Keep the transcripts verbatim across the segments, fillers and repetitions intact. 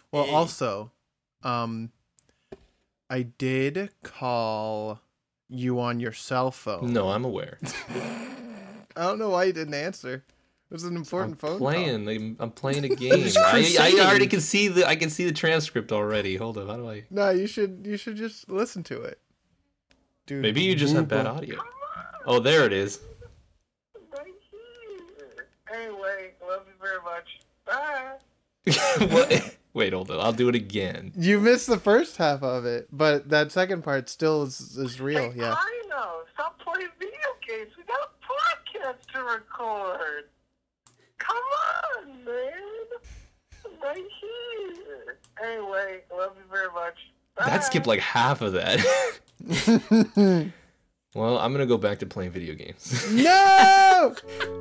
Well, Hey. also, um, I did call you on your cell phone. No, I'm aware. I don't know why you didn't answer. It was an I'm important phone playing. call. I'm, I'm playing a game. Just I, I crusading. already can see the. I can see the transcript already. Hold up. How do I? No, you should you should just listen to it. Dude, Maybe you just have bad Booba. audio. Oh, there it is. Right here. Anyway, love you very much. Bye. What? Wait, hold on. I'll do it again. You missed the first half of it, but that second part still is, is real. Hey, Yeah. I know. Stop playing video games. We got a podcast to record. Come on, man. Right here. Anyway, love you very much. Bye. That skipped like half of that. Well, I'm gonna go back to playing video games. No!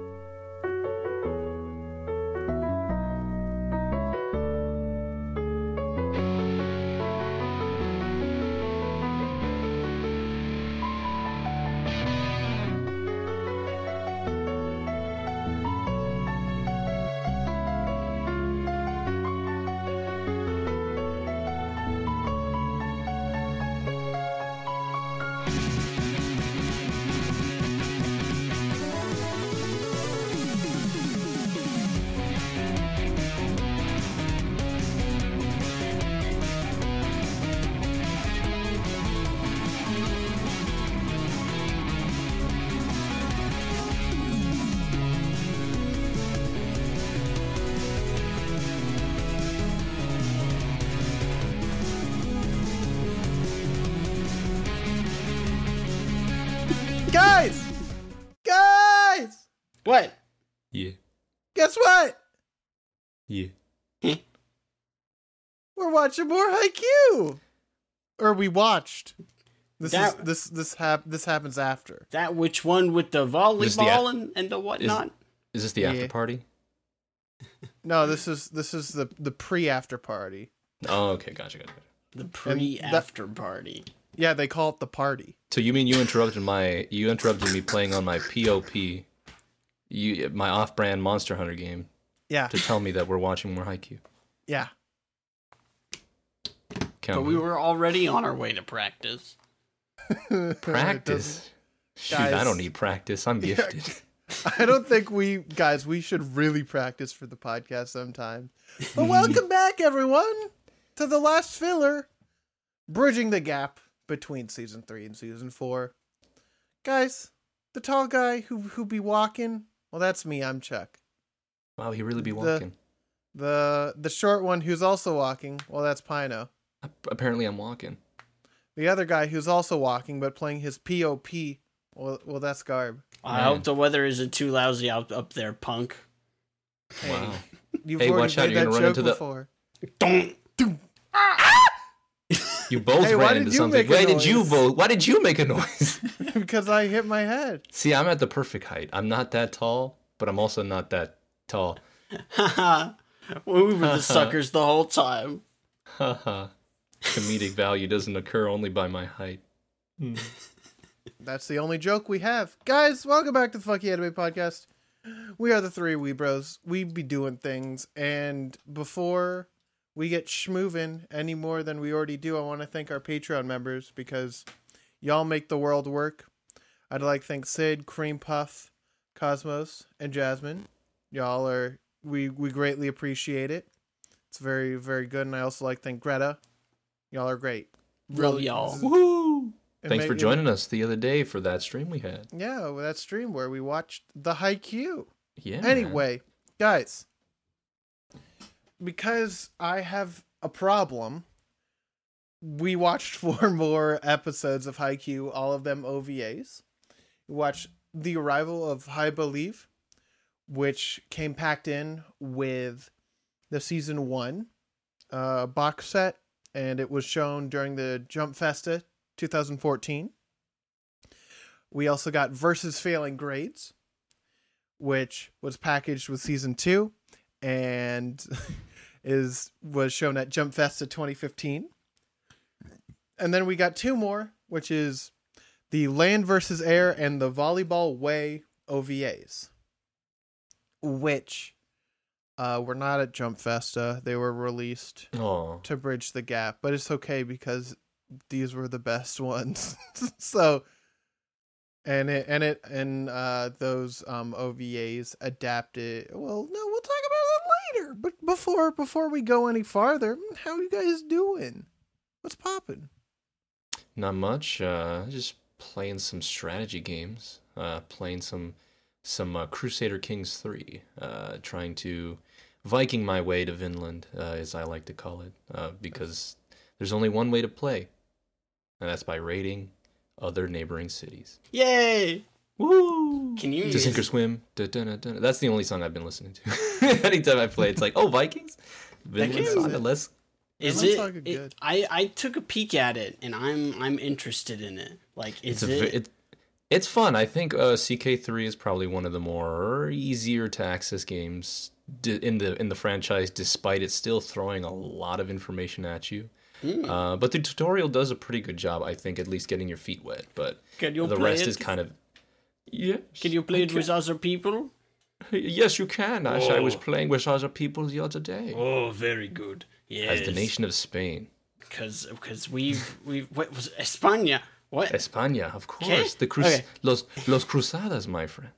Guys! Guys! What? Yeah, Guess what? yeah. We're watching more Haikyuu! Or we watched. This That- is this this hap- this happens after. That which one with the This the volleyball a- and, and the whatnot? Is this the Yeah. after party? No, this is this is the the pre-after party. Oh, okay, gotcha, gotcha. gotcha. The pre-after party. Yeah, they call it the party. So you mean you interrupted my you interrupted me playing on my P O P, you my off-brand Monster Hunter game Yeah, to tell me that we're watching more Haikyuu. yeah. Count But we were already on our way to practice. practice. Shoot, Guys. I don't need practice. I'm gifted. I don't think we guys we should really practice for the podcast sometime. But welcome back everyone to the last filler, bridging the gap between season three and season four. Guys, the tall guy who who be walking, well that's me, I'm Chuck. Wow, he really be The- walking. The the short one who's also walking, well that's Pino. Apparently, I'm walking. The other guy who's also walking but playing his P O P, well well that's Garb. I Man. hope the weather isn't too lousy out up there, punk. Hey, Wow. You've Hey, already watch out, made you're that gonna run joke into the- before. Don't. You both Hey, why ran did into you something. make a Why did you noise? both? Why did you make a noise? Because I hit my head. See, I'm at the perfect height. I'm not that tall, but I'm also not that tall. Haha. Well, we were the suckers the whole time. Haha. Comedic value doesn't occur only by my height. That's the only joke we have. Guys, welcome back to the Fucky Anime Podcast. We are the three wee bros. We be doing things. And before we get schmoovin' any more than we already do, I want to thank our Patreon members because y'all make the world work. I'd like to thank Sid, Cream Puff, Cosmos, and Jasmine. Y'all are, we, we greatly appreciate it. It's very, very good. And I also like to thank Greta. Y'all are great. Love y'all. Woohoo! It Thanks make- for it- joining us the other day for that stream we had. Yeah, well, that stream where we watched the Haikyuu. Yeah. man. Anyway, guys, because I have a problem, we watched four more episodes of Haikyuu, all of them O V As. We watched The Arrival of High Believe, which came packed in with the season one uh, box set, and it was shown during the Jump Festa twenty fourteen. We also got Versus Failing Grades, which was packaged with season two and is was shown at Jump Festa twenty fifteen. And then we got two more, which is the Land versus Air and the Volleyball Way O V As, which uh, were not at Jump Festa. They were released Oh, to bridge the gap, but it's okay because these were the best ones. So, and it and it and uh, those um, O V As adapted. Well, no, we'll talk about it later. But before before we go any farther, how you guys doing? What's popping? not much. Uh, just playing some strategy games. Uh, playing some some uh, Crusader Kings three. Uh, trying to Viking my way to Vinland, uh, as I like to call it, uh, because there's only one way to play, and that's by raiding other neighboring cities. Yay! Woo! Can you To sink or swim. Da-da-da-da. That's the only song I've been listening to. Anytime I play, it's like, oh, Vikings? Vinland game- Saga, let's... Is Vinland it, Saga it- good. I I took a peek at it and I'm I'm interested in it. Like, is It's, a, it? ve- it, it's fun. I think uh, C K three is probably one of the more easier to access games d- in the in the franchise, despite it still throwing a lot of information at you. Mm. Uh, but the tutorial does a pretty good job, I think, at least getting your feet wet. But Can you the play rest it? is kind of... Yes. Can you play it okay. with other people? Yes, you can. Ash. I was Oh. playing with other people the other day. Oh, very good. Yes. As the nation of Spain. Because because we've we've what was it? España? What? España, of course. Okay. The crus- Okay. los los cruzadas, my friend.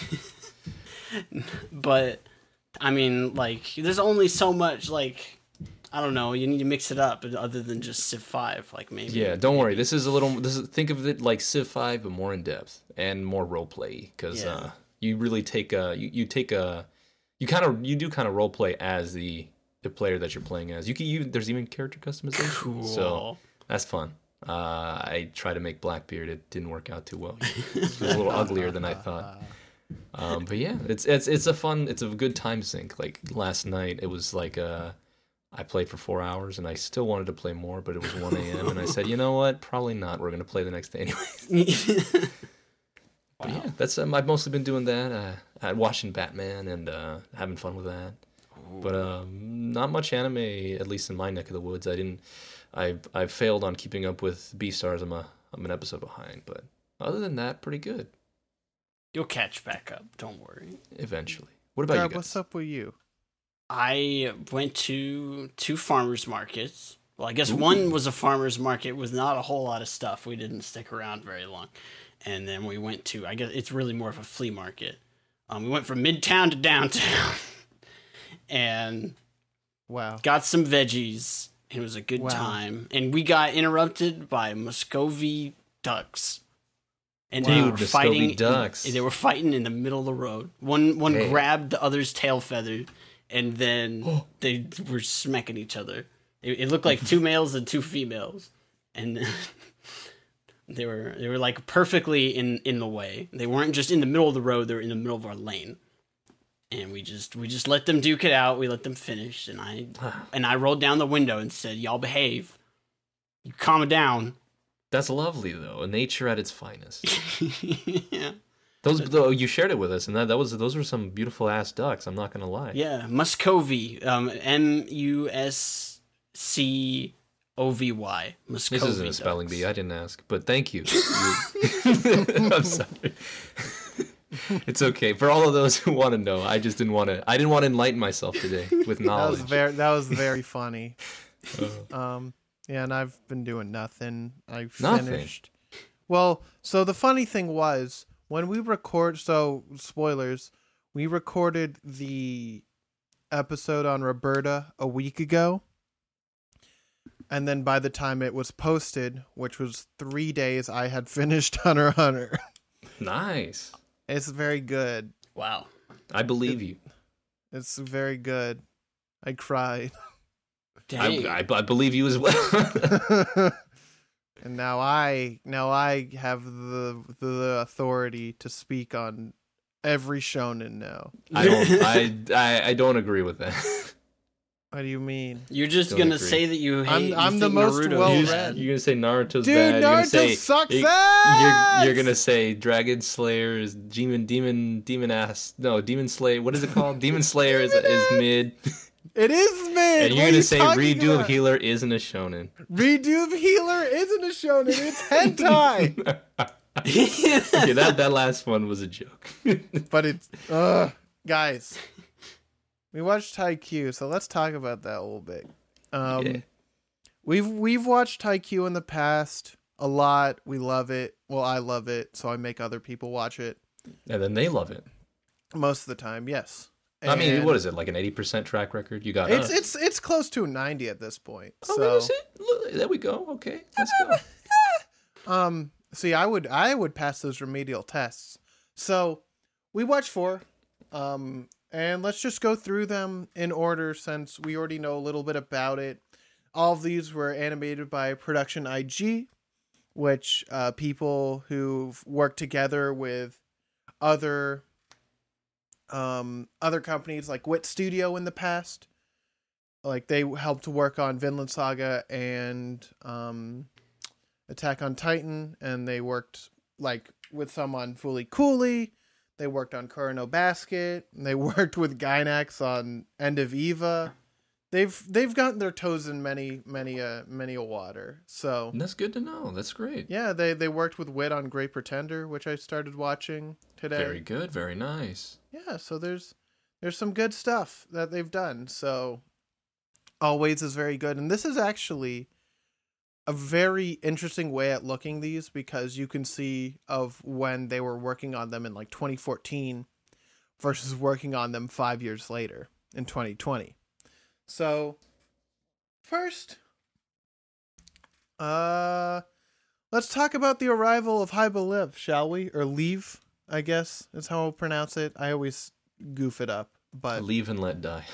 But I mean, like, there's only so much. Like, I don't know. You need to mix it up, other than just Civ five. Like maybe. Yeah, don't worry. This is a little. This is think of it like Civ five, but more in depth and more role play. Because Yeah. uh, you really take a you, you take a you kind of you do kind of role play as the the player that you're playing as. You can you there's even character customization. Cool. So that's fun. Uh, I tried to make Blackbeard. It didn't work out too well. It was a little uglier than I thought. Um, but yeah, it's it's it's a fun. It's a good time sink. Like last night, it was like uh, I played for four hours and I still wanted to play more, but it was one a.m. and I said, you know what? Probably not. We're gonna play the next day anyway. But yeah, that's um, I've mostly been doing that. Uh, uh, watching Batman and uh, having fun with that. But um, not much anime, at least in my neck of the woods. I didn't. I I failed on keeping up with Beastars. I'm a I'm an episode behind, but other than that, pretty good. You'll catch back up. Don't worry. Eventually. What about Grab, you guys? what's up with you? I went to two farmers markets. Well, I guess one was a farmers market with not a whole lot of stuff. We didn't stick around very long. And then we went to, I guess it's really more of a flea market. Um, we went from midtown to downtown and Wow. got some veggies. It was a good Wow. time. And we got interrupted by Muscovy ducks. And Wow. they Dude, were Muscovy fighting. ducks. They were fighting in the middle of the road. One one Hey. grabbed the other's tail feather, and then they were smacking each other. It, it looked like two males and two females, and they were they were like perfectly in in the way. They weren't just in the middle of the road; they were in the middle of our lane. And we just we just let them duke it out. We let them finish, and I and I rolled down the window and said, "Y'all behave. You calm it down." That's lovely though. Nature at its finest. Yeah. Those though you shared it with us, and that, that was those were some beautiful ass ducks. I'm not gonna lie. Yeah, Muscovy, um, M U S C O V Y. Muscovy. This isn't a spelling ducks. bee. I didn't ask, but thank you. You- I'm sorry. It's okay for all of those who want to know. I just didn't want to. I didn't want to enlighten myself today with That knowledge. was very that was very funny. Uh, Um, yeah, and I've been doing nothing. I Nothing? finished. Well, so the funny thing was when we record. So spoilers, we recorded the episode on Roberta a week ago, and then by the time it was posted, which was three days, I had finished Hunter x Hunter. nice. It's very good. Wow. I believe you. It's very good. I cried. Dang. I, I, I believe you as well. And now I now I have the the authority to speak on every shonen now. I don't. I, I I don't agree with that. What do you mean? You're just Don't gonna agree. say that you hate. I'm- you I'm the think most Naruto's well-read. bad. You're gonna say Naruto's Dude, bad. You're gonna Naruto say, sucks you're, ass! You're, you're gonna say Dragon Slayer is demon, demon, demon ass. No, Demon Slayer. What is it called? Demon Slayer is, is mid. It is mid. And What you're are gonna you say talking Redo about? of Healer isn't a shonen. Redo of Healer isn't a shonen. It's hentai. Okay, that that last one was a joke. But it's uh guys. we watched Haikyuu, so let's talk about that a little bit. Um, Yeah. We've we've watched Haikyuu in the past a lot. We love it. Well, I love it, so I make other people watch it And then they love it. most of the time. Yes. I mean, And what is it, like an eighty percent track record? You got It's us. it's it's close to ninety at this point. Oh, So is it? Look, there we go. Okay, let's go. um, see, I would I would pass those remedial tests. So we watched four, um, and let's just go through them in order since we already know a little bit about it. All of these were animated by Production I G, which uh, people who've worked together with other um, other companies like Wit Studio in the past. Like they helped work on Vinland Saga and um, Attack on Titan, and they worked like with some on Fooly Cooley. They worked on Kurano Basket. And they worked with Gainax on End of Eva. They've they've gotten their toes in many many uh many a water. So That's good to know. That's great. yeah, they they worked with Wit on Great Pretender, which I started watching today. Very good. Very nice. Yeah, so there's there's some good stuff that they've done. So Always is very good, and this is actually a very interesting way at looking these because you can see of when they were working on them in like twenty fourteen versus working on them five years later in twenty twenty. So first, uh, let's talk about the arrival of Hybaliv, shall we? Or Leave, I guess is how I'll pronounce it. I always goof it up, but Leave and let die.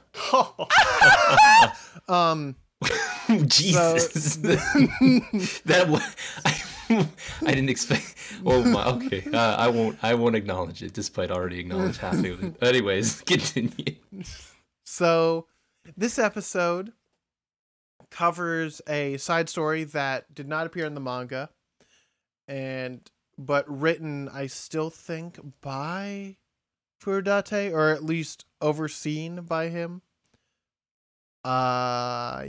um. Jesus, that was, I, I didn't expect. Oh my, okay. Uh, I won't. I won't acknowledge it, despite already acknowledged half of it. Anyways, continue. So, this episode covers a side story that did not appear in the manga, and but written, I still think, by Furudate, or at least overseen by him. Uh,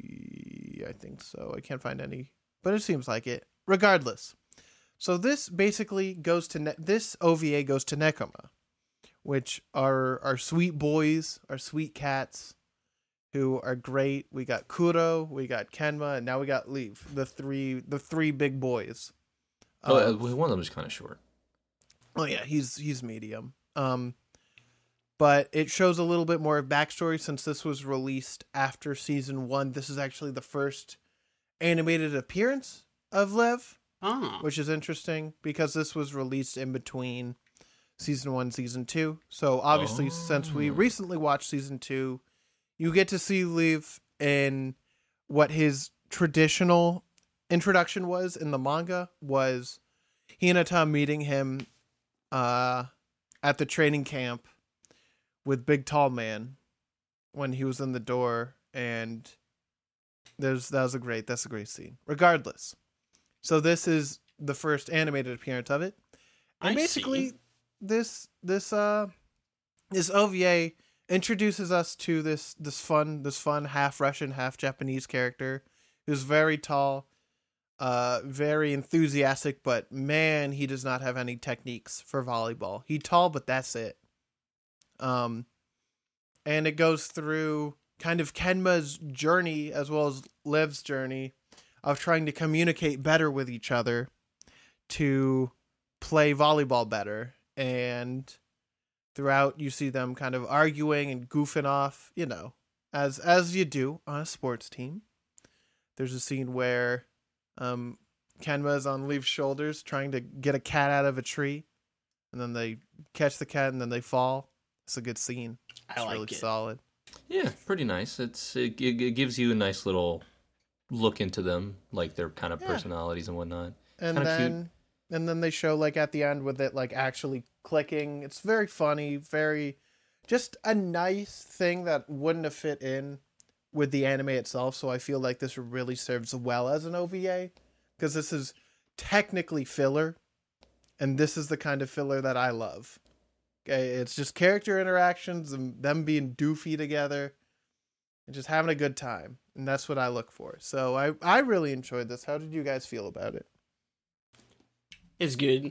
I think so. I can't find any, but it seems like it. Regardless, so this basically goes to ne- this O V A goes to Nekoma, which are our sweet boys, our sweet cats, who are great. We got Kuro, we got Kenma, and now we got Leave. The three, the three big boys. Oh, uh, Um, one of them is kind of short. Oh yeah, he's he's medium. Um, but it shows a little bit more of backstory since this was released after season one. This is actually the first animated appearance of Lev, Oh. which is interesting because this was released in between season one, season two. So obviously, Oh. since we recently watched season two, you get to see Lev in what his traditional introduction was in the manga was Hinata meeting him uh, at the training camp with Big Tall Man when he was in the door, and there's that was a great that's a great scene. Regardless, so this is the first animated appearance of it, and I basically see. this this uh this O V A introduces us to this this fun this fun half Russian half Japanese character who's very tall, uh very enthusiastic, but man, he does not have any techniques for volleyball. He tall, but that's it. Um, and it goes through kind of Kenma's journey as well as Liv's journey of trying to communicate better with each other to play volleyball better. And throughout, you see them kind of arguing and goofing off, you know, as as you do on a sports team. There's a scene where um, Kenma's on Leav's shoulders trying to get a cat out of a tree, and then they catch the cat and then they fall. It's a good scene. It's I like really it. solid. Yeah, pretty nice. It's it, it gives you a nice little look into them, like their kind of Yeah. personalities and whatnot. And Kinda then cute. and then they show like at the end with it like actually clicking. It's very funny, very just a nice thing that wouldn't have fit in with the anime itself. So I feel like this really serves well as an O V A because this is technically filler, and this is the kind of filler that I love. Okay, it's just character interactions and them being doofy together and just having a good time. And that's what I look for. So I, I really enjoyed this. How did you guys feel about it? It's good.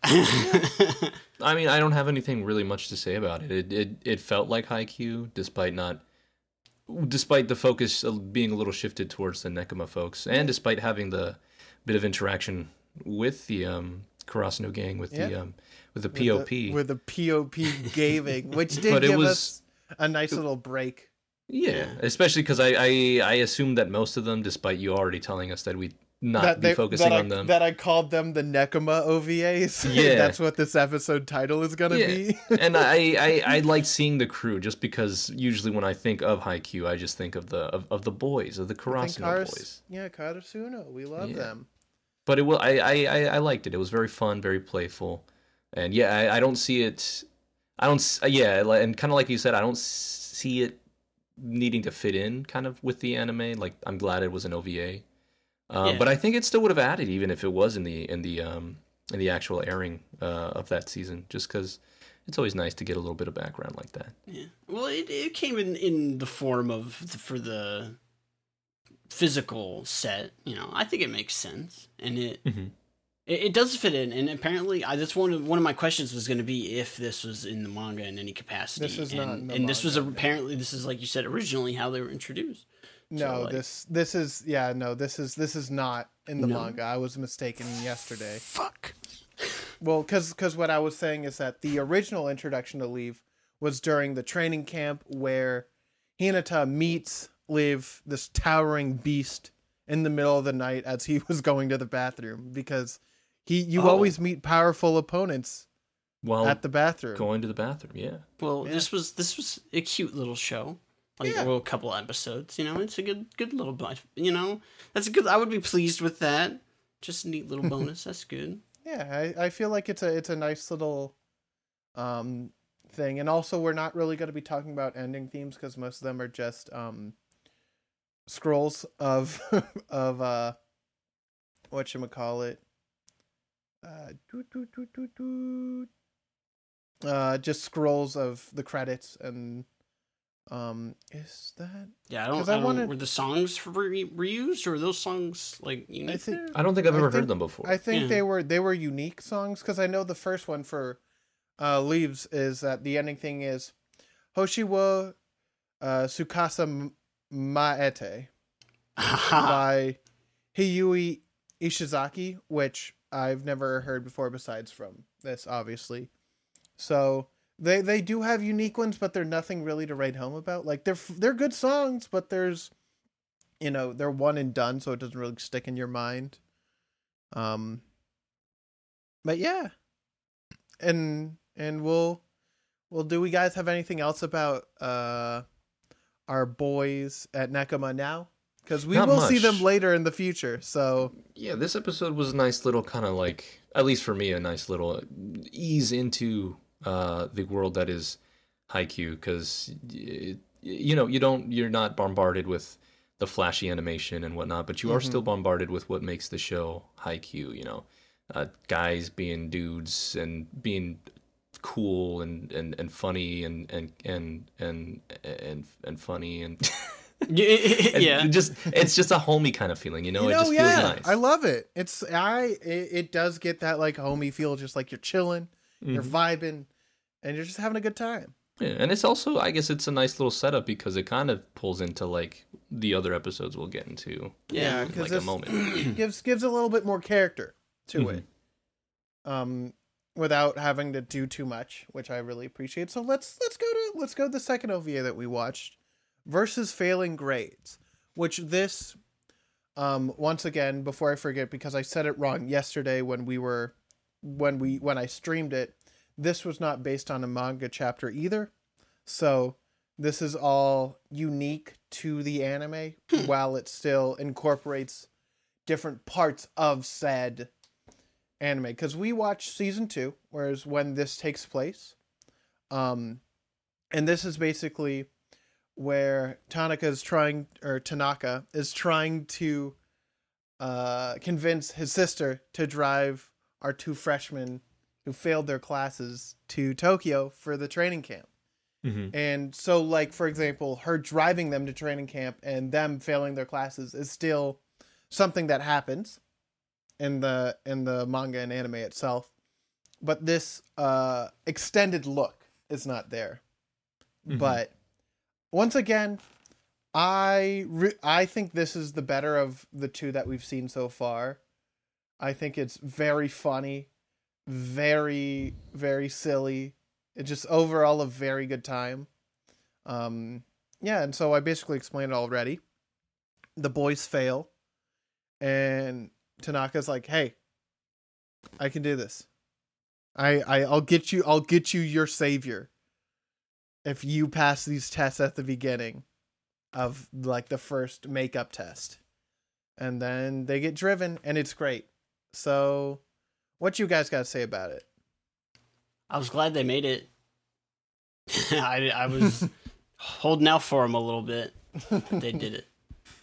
I mean, I don't have anything really much to say about it. It it, it felt like Haikyuu, despite not, despite the focus of being a little shifted towards the Nekoma folks, and despite having the bit of interaction with the um, Karasuno gang, with Yeah. the um, with the P O P. With the, with the P O P gaming, which did But it give was- us a nice little break. Yeah, Yeah. especially because I, I I assumed that most of them, despite you already telling us that we'd not that be they, focusing that on I, them. That I called them the Nekoma O V As. Yeah. That's what this episode title is gonna Yeah. be. And I, I, I like seeing the crew just because usually when I think of Haikyuu, I just think of the of, of the boys, of the I think Karasuno Karas- boys. Yeah, Karasuno. We love Yeah. them. But it will. I, I, I I liked it. It was very fun, very playful, and yeah, I, I don't see it. I don't. s- Yeah, li- and kind of like you said, I don't see it needing to fit in kind of with the anime. Like I'm glad it was an O V A, um, Yeah. but I think it still would have added even if it was in the in the um in the actual airing uh, of that season. Just because it's always nice to get a little bit of background like that. Yeah. Well, it, it came in, in the form of the, for the physical set. You know, I think it makes sense, and it Mhm. it, it does fit in. And apparently, I that's one of one of my questions was going to be if this was in the manga in any capacity. This is and, not in the and this was manga. apparently this is like you said originally how they were introduced. No, like- this this is yeah, no, this is this is not in the No? manga. I was mistaken yesterday. Fuck. Well, because what I was saying is that the original introduction to Leave was during the training camp where Hinata meets Liv, this towering beast, in the middle of the night as he was going to the bathroom. Because he, you Oh. always meet powerful opponents Well, at the bathroom. going to the bathroom, yeah. Well, Yeah. this was this was a cute little show. Like Yeah. well, a couple episodes, you know. It's a good good little bunch. You know, that's a good. I would be pleased with that. Just a neat little bonus. That's good. Yeah, I, I feel like it's a it's a nice little um thing. And also we're not really going to be talking about ending themes because most of them are just um scrolls of of uh whatchamacallit. Uh doot, doot, doot, doot, doot. Uh just scrolls of the credits and um is that Yeah, I don't. 'Cause I I don't wanted- Were the songs re- reused, or were those songs like unique? think- there? I don't think I've I ever think- heard them before. I think Yeah. they were they were unique songs because I know the first one for uh, Leaves is that the ending thing is Hoshiwo uh, Tsukasa M- Maete by Hiyui Ishizaki, which I've never heard before besides from this, obviously. So they they do have unique ones, but they're nothing really to write home about. Like they're f- they're good songs, but there's you know they're one and done, so it doesn't really stick in your mind. Um, but yeah, and and we'll we'll do. We guys have anything else about uh our boys at Nekoma now? Because we Not will see much. them later in the future. So Yeah, this episode was a nice little kind of like, at least for me, a nice little ease into uh, the world that is Haikyuu, because you know you don't you're not bombarded with the flashy animation and whatnot, but you are Mhm. still bombarded with what makes the show Haikyuu. You know, uh, guys being dudes and being cool and, and, and funny and and and and and and funny and. And yeah. it just it's just a homey kind of feeling, you know. you it know, just yeah, feels nice. I love it. It's I it, it does get that like homey feel, just like you're chilling, you're Mhm. vibing, and you're just having a good time. Yeah, and it's also, I guess, it's a nice little setup because it kind of pulls into like the other episodes we'll get into. Yeah, in, because like a this moment. gives gives a little bit more character to Mhm. it, um, without having to do too much, which I really appreciate. So let's let's go to let's go to the second O V A that we watched, versus Failing Grades, which this, um, once again, before I forget, because I said it wrong yesterday when we were when we when I streamed it, this was not based on a manga chapter either, so this is all unique to the anime while it still incorporates different parts of said anime, because we watched season two, whereas when this takes place, um and this is basically where Tanaka is trying or Tanaka is trying to uh convince his sister to drive our two freshmen who failed their classes to Tokyo for the training camp. Mm-hmm. And so, like, for example, her driving them to training camp and them failing their classes is still something that happens in the in the manga and anime itself. but this uh, extended look is not there. Mhm. But once again, I re- I think this is the better of the two that we've seen so far. I think it's very funny, very very silly. It's just overall a very good time. Um, yeah, and so I basically explained it already. The boys fail, and Tanaka's like, "Hey, I can do this. I, I I'll get you. I'll get you your savior. If you pass these tests at the beginning of like the first makeup test." And then they get driven, and it's great. So, what you guys got to say about it? I was glad they made it. I, I was holding out for them a little bit. But they did it.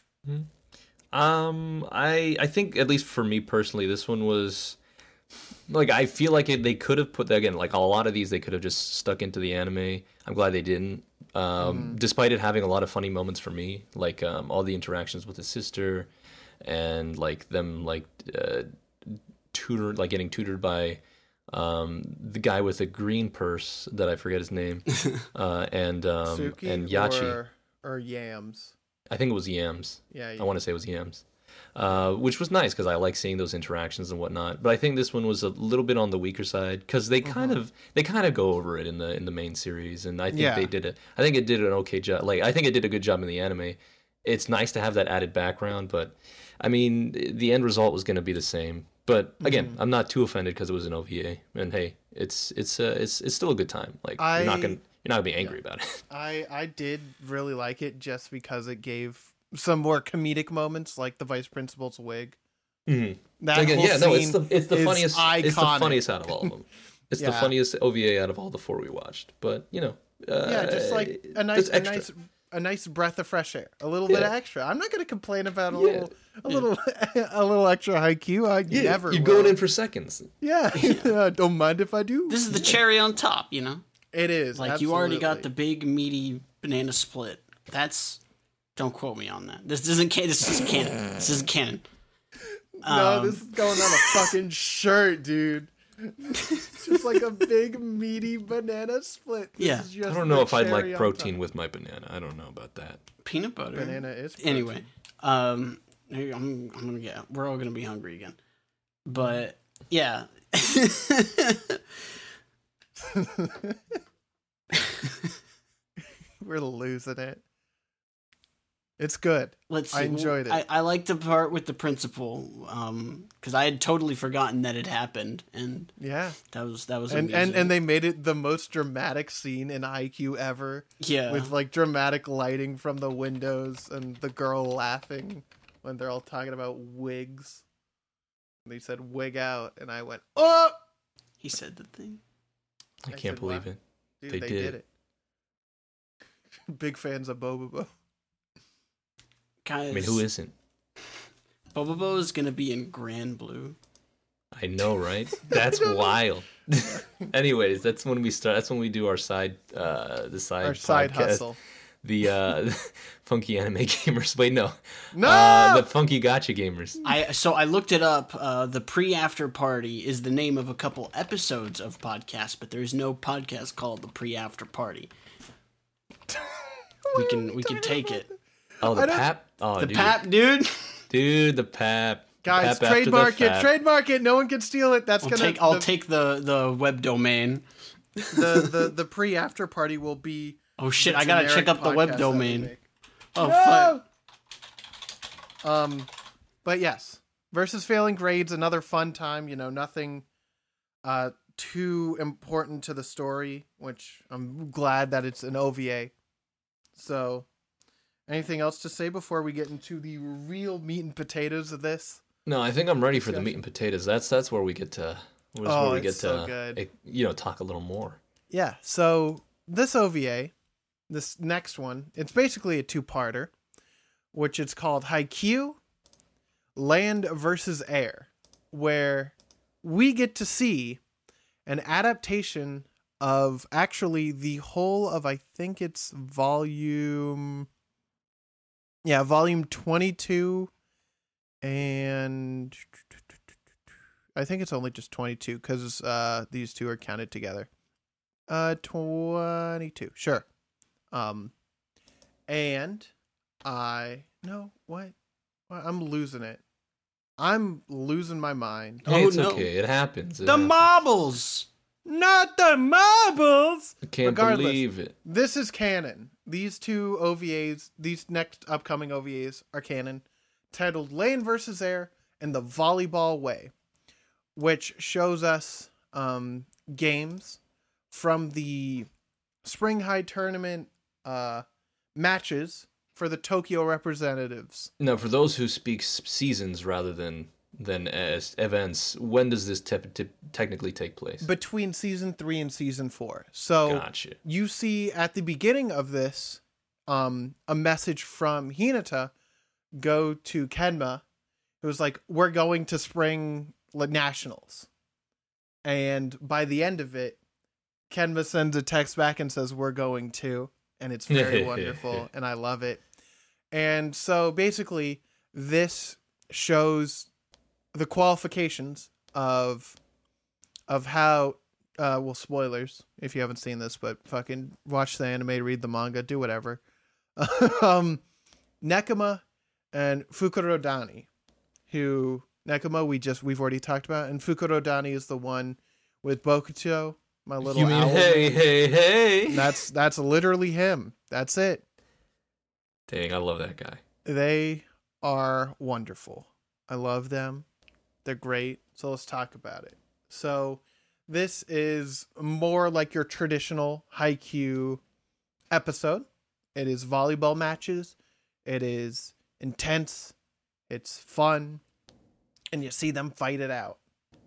Um, I I think at least for me personally, this one was like I feel like it, they could have put that again. Like a lot of these, they could have just stuck into the anime. I'm glad they didn't. Um, despite it having a lot of funny moments for me, like um, all the interactions with his sister, and like them like uh, tutor like getting tutored by um, the guy with the green purse that I forget his name, uh, and um, Suki and Yachi. or, or Yams? I think it was Yams. Yeah, I want to say it was Yams, uh, which was nice because I like seeing those interactions and whatnot. But I think this one was a little bit on the weaker side because they kind of they kind of go over it in the in the main series, and I think Yeah. they did it. I think it did an okay job. Like I think it did a good job in the anime. It's nice to have that added background, but I mean the end result was going to be the same. But again, I'm not too offended because it was an O V A, and hey, it's it's uh, it's it's still a good time. Like I- you're not gonna you're not gonna be angry about it. I I did really like it just because it gave some more comedic moments, like the vice principal's wig. Mhm. That Again, whole yeah, no, it's scene the it's the is funniest it's the iconic. funniest out of all of them. It's the Yeah. funniest O V A out of all the four we watched. But you know, uh, Yeah, just like a nice, just a extra. nice, a nice breath of fresh air, a little bit Yeah. extra. I'm not going to complain about a Yeah. little, a little, a little extra high Q. I Yeah, never. you're will. going in for seconds. Yeah, don't mind if I do. This is the cherry on top, you know? It is Like, you already got the absolutely. big, meaty banana split. That's... Don't quote me on that. This isn't canon. This isn't canon. This isn't canon. No, Um, this is going on a fucking shirt, dude. It's just like a big meaty banana split. This Yeah. is just I don't the know if I'd cherry like on protein top. with my banana. I don't know about that. Peanut butter. Banana is Anyway, um, here, I'm I'm gonna get. We're all gonna be hungry again. But yeah, We're losing it. It's good. let's. See. I enjoyed it. I, I liked the part with the principal, um, because I had totally forgotten that it happened, and Yeah. that was that was And, and amusing. and they made it the most dramatic scene in I Q ever, yeah, with like dramatic lighting from the windows and the girl laughing when they're all talking about wigs. They said wig out, and I went, oh, he said the thing. I I can't said, believe wow. it. dude, They they, did. did it. Big fans of Bobobo. Guys, I mean, who isn't? Bobobo is gonna be in Grand Blue. I know, right? That's wild. Anyways, that's when we start. That's when we do our side, uh, the side, Our side podcast. hustle. The uh, funky anime gamers. Wait, no, No, uh, the funky gotcha gamers. I so I looked it up. Uh, the pre-after party is the name of a couple episodes of podcast, but there's no podcast called the pre-after party. We can we can take it. Oh, I the don't- pap. Oh, The dude. pap, dude. Dude, the pap. guys, Pap after the trademark it, fap. trademark it. No one can steal it. That's I'll gonna. take I'll the, take the the web domain. the the the pre after party will be. Oh shit! the I gotta check generic up the web podcast that we domain. make. Oh fuck! No! Um, but yes, versus failing grades, another fun time. You know, nothing, uh, too important to the story. Which I'm glad that it's an O V A. So, anything else to say before we get into the real meat and potatoes of this? No, I think I'm ready for the meat and potatoes. That's that's where we get to. That's Oh, where we it's get so to, good. eh, you know, talk a little more. Yeah. So this O V A, this next one, it's basically a two-parter, which is called Haikyuu, Land versus Air, where we get to see an adaptation of actually the whole of, I think it's volume, yeah, volume twenty-two, and I think it's only just twenty-two because uh, these two are counted together. Uh, twenty-two, sure. Um, and I no what? Well, I'm losing it. I'm losing my mind. Hey, Oh, it's no. okay. It happens. It The happens. marbles. Not the marbles. I can't Regardless, believe it. this is canon. These two O V As, these next upcoming O V As are canon, titled Land versus Air and the Volleyball Way, which shows us um, games from the Spring High Tournament uh, matches for the Tokyo representatives. No, for those who speak s- seasons rather than than as events, when does this te- te- technically take place? Between season three and season four. So Gotcha. you see at the beginning of this um, a message from Hinata go to Kenma. It was like, we're going to Spring Nationals. And by the end of it, Kenma sends a text back and says, we're going to. And it's very wonderful. And I love it. And so basically, this shows the qualifications of of how uh well, spoilers if you haven't seen this, but fucking watch the anime, read the manga, do whatever. um Nekoma and Fukurodani, who Nekoma we just we've already talked about, and Fukurodani is the one with Bokuto, my little You mean owl hey, man. hey, hey? That's that's literally him. That's it. Dang, I love that guy. They are wonderful. I love them. They're great. So let's talk about it. So this is more like your traditional Haikyuu episode. It is volleyball matches. It is intense. It's fun. And you see them fight it out.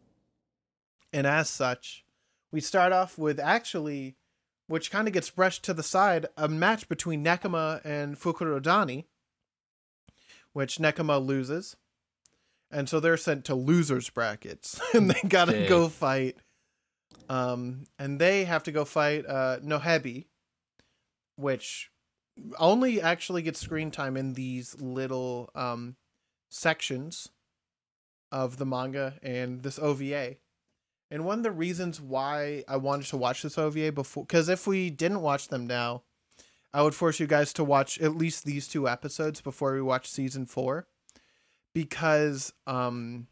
And as such, we start off with actually, which kind of gets brushed to the side, a match between Nekoma and Fukurodani, which Nekoma loses. And so they're sent to losers brackets, and they gotta Dang. go fight. Um, and they have to go fight uh, Nohebi, which only actually gets screen time in these little um, sections of the manga and this O V A. And one of the reasons why I wanted to watch this O V A before, because if we didn't watch them now, I would force you guys to watch at least these two episodes before we watch season four. Because um,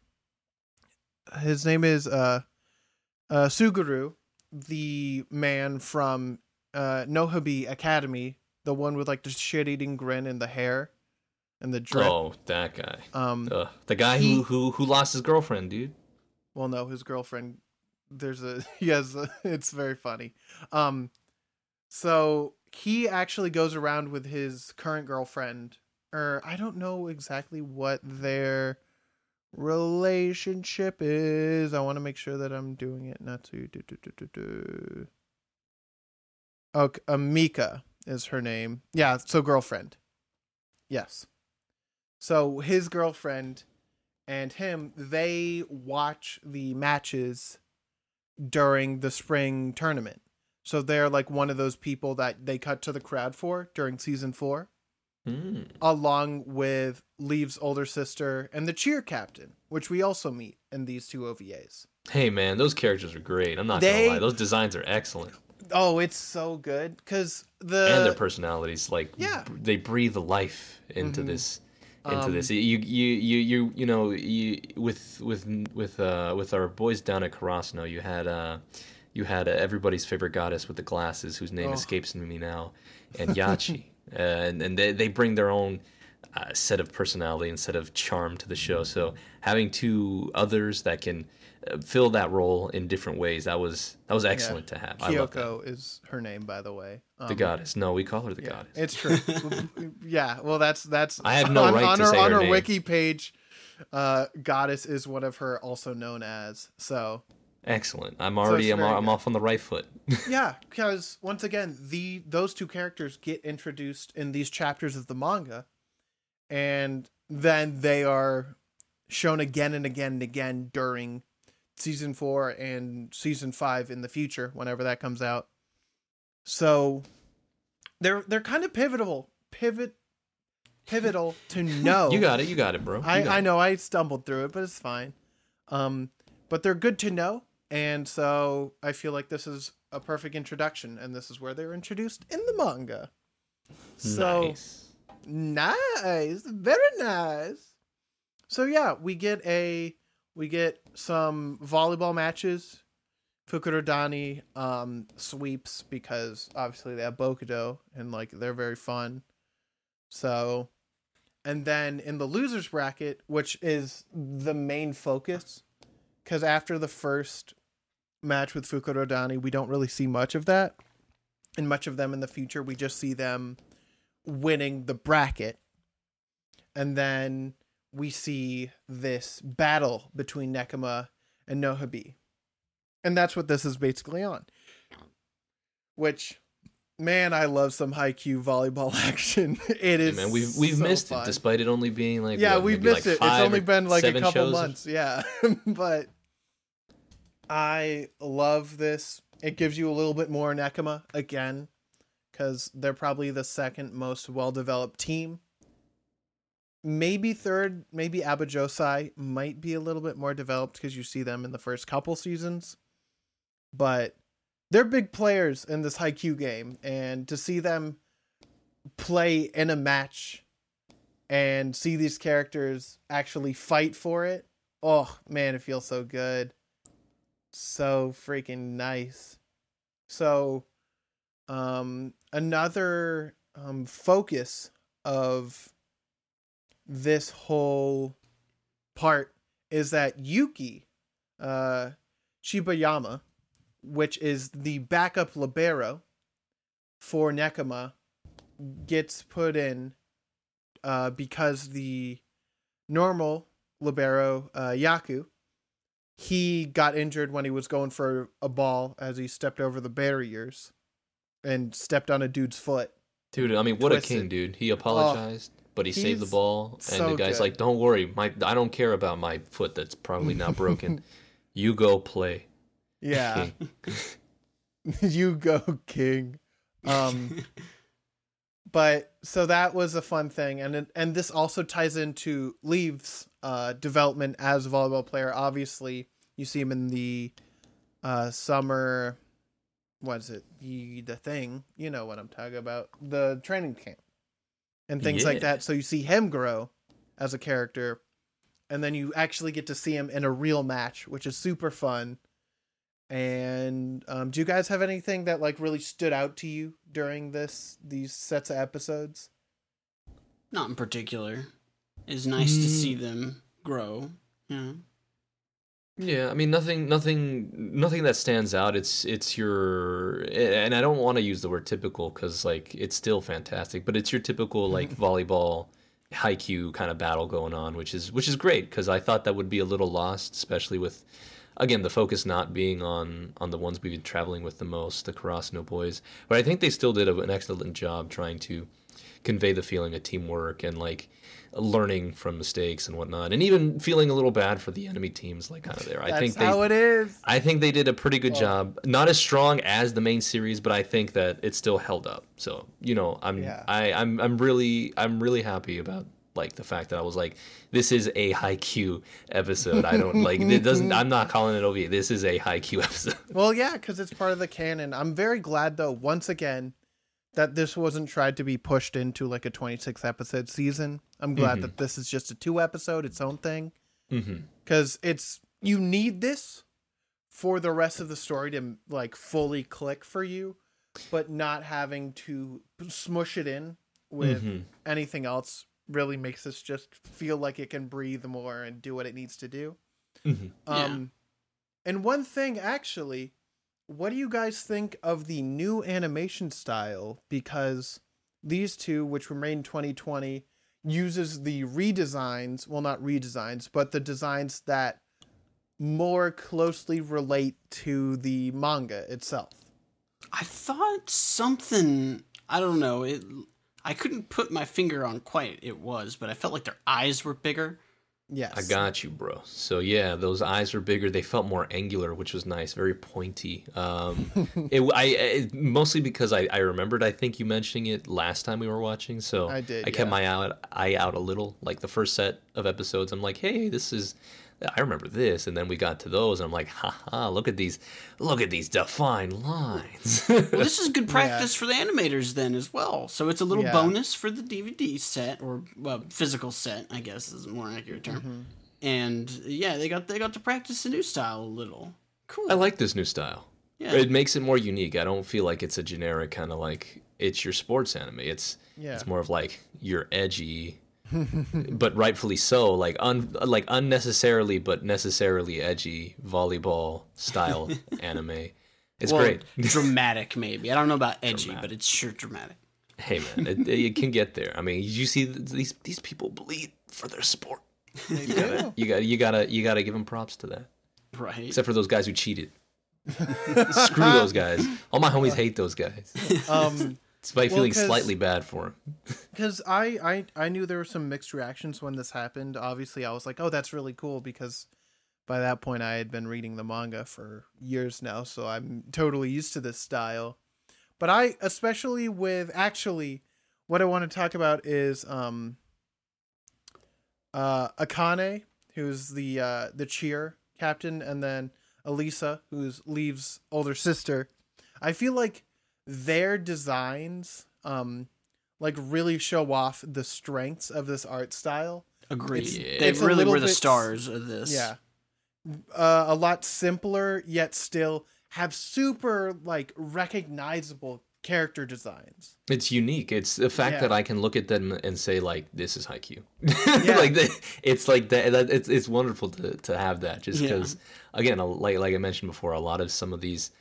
his name is uh, uh, Suguru, the man from uh, Nohebi Academy, the one with like the shit-eating grin and the hair and the drip. Oh, that guy. Um, Ugh, the guy he- who, who who lost his girlfriend, dude. well, no, his girlfriend. There's a he has. A, it's very funny. Um, so he actually goes around with his current girlfriend. Or I don't know exactly what their relationship is. I want to make sure that I'm doing it not to do do do do do. Okay, Amika is her name. Yeah, so girlfriend. Yes. So his girlfriend and him, they watch the matches during the spring tournament. So they're like one of those people that they cut to the crowd for during season four. Hmm. Along with Leave's older sister and the cheer captain, which we also meet in these two O V As. Hey, man, those characters are great. I'm not They- gonna lie. Those designs are excellent. Oh, it's so good because the And their personalities, like, yeah. b- they breathe life into Mhm. this. Into Um, this, you you you you you know, you with with with uh with our boys down at Karasuno, you had uh you had uh, everybody's favorite goddess with the glasses, whose name Oh. escapes me now, and Yachi, uh, and and they they bring their own uh, set of personality and set of charm to the show. So having two others that can uh, fill that role in different ways, that was that was excellent to have. I love that. Kyoko is her name, by the way. Um, The goddess. No, we call her the yeah, goddess. it's true. Yeah, well, that's that's. I have no on, right on to her, say on her her name. wiki page. Uh, goddess is one of her also known as. So Excellent. I'm already it's I'm, very I'm good. off on the right foot. yeah, because once again, the those two characters get introduced in these chapters of the manga, and then they are shown again and again and again during season four and season five in the future, whenever that comes out. So they're they're kind of pivotal, pivot, pivotal to know. You got it. You got it, bro. You I, got I it. know I stumbled through it, but it's fine. Um, but they're good to know. And so I feel like this is a perfect introduction, and this is where they're introduced in the manga. So Nice. nice, very nice. So yeah, we get a we get some volleyball matches. Fukurodani um sweeps because obviously they have Bokudo and like they're very fun. So, and then in the losers bracket, which is the main focus, because after the first match with Fukurodani, we don't really see much of that, and much of them in the future. We just see them winning the bracket, and then we see this battle between Nekoma and Nohabi. And that's what this is basically on. Which, man, I love some Haikyuu volleyball action. It is Hey, man, we've we've so missed fun. it despite it only being like Yeah, what, we've maybe missed like it. It's five only or been like a seven couple shows? months. Yeah. But I love this. It gives you a little bit more Nekoma again, because they're probably the second most well-developed team. Maybe third, maybe Abajosai might be a little bit more developed because you see them in the first couple seasons. But they're big players in this Haikyuu game, and to see them play in a match and see these characters actually fight for it, oh man, it feels so good. So freaking nice. So, um, another um, focus of this whole part is that Yuki uh, Shibayama, which is the backup libero for Nekoma, gets put in uh, because the normal libero, uh, Yaku, he got injured when he was going for a ball as he stepped over the barriers and stepped on a dude's foot. Dude, I mean, what Twisted. a king, dude. He apologized, oh, but he saved the he's ball. And so the guy's good. like, don't worry. my I don't care about my foot that's probably not broken. You go play. Yeah. King. You go, King. Um, but so that was a fun thing, and it- and this also ties into Leaves' uh, development as a volleyball player. Obviously, you see him in the uh, summer. What is it? The the thing. You know what I'm talking about. The training camp and things like Yeah. that. So you see him grow as a character, and then you actually get to see him in a real match, which is super fun. And um, do you guys have anything that like really stood out to you during this these sets of episodes? Not in particular. It's nice to Mm. see them grow. Yeah. Yeah, I mean nothing, nothing, nothing that stands out. It's it's your, and I don't want to use the word typical because like it's still fantastic, but it's your typical like volleyball Haikyuu kind of battle going on, which is which is great because I thought that would be a little lost, especially with again the focus not being on on the ones we've been traveling with the most, the Karasuno boys. But I think they still did an excellent job trying to convey the feeling of teamwork and like learning from mistakes and whatnot, and even feeling a little bad for the enemy teams, like kind of there. I That's think they, how it is. I think they did a pretty good Oh. job. Not as strong as the main series, but I think that it still held up. So you know, I'm Yeah. I, I'm I'm really I'm really happy about like the fact that I was like, this is a Haikyuu episode. I don't like it doesn't. I'm not calling it O V A. This is a Haikyuu episode. Well, yeah, because it's part of the canon. I'm very glad though, once again, that this wasn't tried to be pushed into like a twenty-six episode season. I'm glad Mhm. that this is just a two episode, its own thing. hmm Because it's you need this for the rest of the story to like fully click for you, but not having to smush it in with Mhm. anything else really makes this just feel like it can breathe more and do what it needs to do. hmm Um, and one thing actually, what do you guys think of the new animation style? Because these two, which were made in twenty twenty, uses the redesigns, well, not redesigns, but the designs that more closely relate to the manga itself. I thought something. I don't know. It. I couldn't put my finger on quite it was, but I felt like their eyes were bigger. Yes. I got you, bro. So yeah, those eyes were bigger. They felt more angular, which was nice, very pointy. Um, it, I it, mostly because I, I remembered. I think you mentioning it last time we were watching. So I did, I kept yeah. my out, eye out a little. Like the first set of episodes, I'm like, hey, this is I remember this, and then we got to those, and I'm like, haha, look at these, look at these defined lines. Well, this is good practice yeah. for the animators then as well. So it's a little yeah. bonus for the D V D set, or well, physical set, I guess is a more accurate term. Mm-hmm. And yeah, they got they got to practice the new style a little. Cool. I like this new style. Yeah. It makes it more unique. I don't feel like it's a generic kind of like it's your sports anime. It's yeah. it's more of like your edgy, but rightfully so, like un like unnecessarily but necessarily edgy volleyball style anime. It's well, great. Dramatic, maybe. I don't know about edgy, dramatic. But it's sure dramatic. Hey man, it, it can get there. I mean, you see these these people bleed for their sport. You gotta, you gotta you gotta you gotta give them props to that. Right. Except for those guys who cheated. Screw those guys. All my homies hate those guys. Um, Despite well, feeling slightly bad for them. Because I, I, I knew there were some mixed reactions when this happened. Obviously, I was like, oh, that's really cool, because by that point I had been reading the manga for years now, so I'm totally used to this style. But I, especially with, actually, what I want to talk about is um, uh, Akane, who's the uh, the cheer captain, and then Elisa, who's Leaves' older sister. I feel like their designs um like really show off the strengths of this art style. Agreed. Yeah. They really were the bit, stars of this. Yeah. Uh, a lot simpler, yet still have super like recognizable character designs. It's unique. It's the fact yeah. that I can look at them and say like, this is Haikyuu. Yeah. Like the, it's like that. that it's it's wonderful to to have that, just because yeah. again, like like I mentioned before, a lot of some of these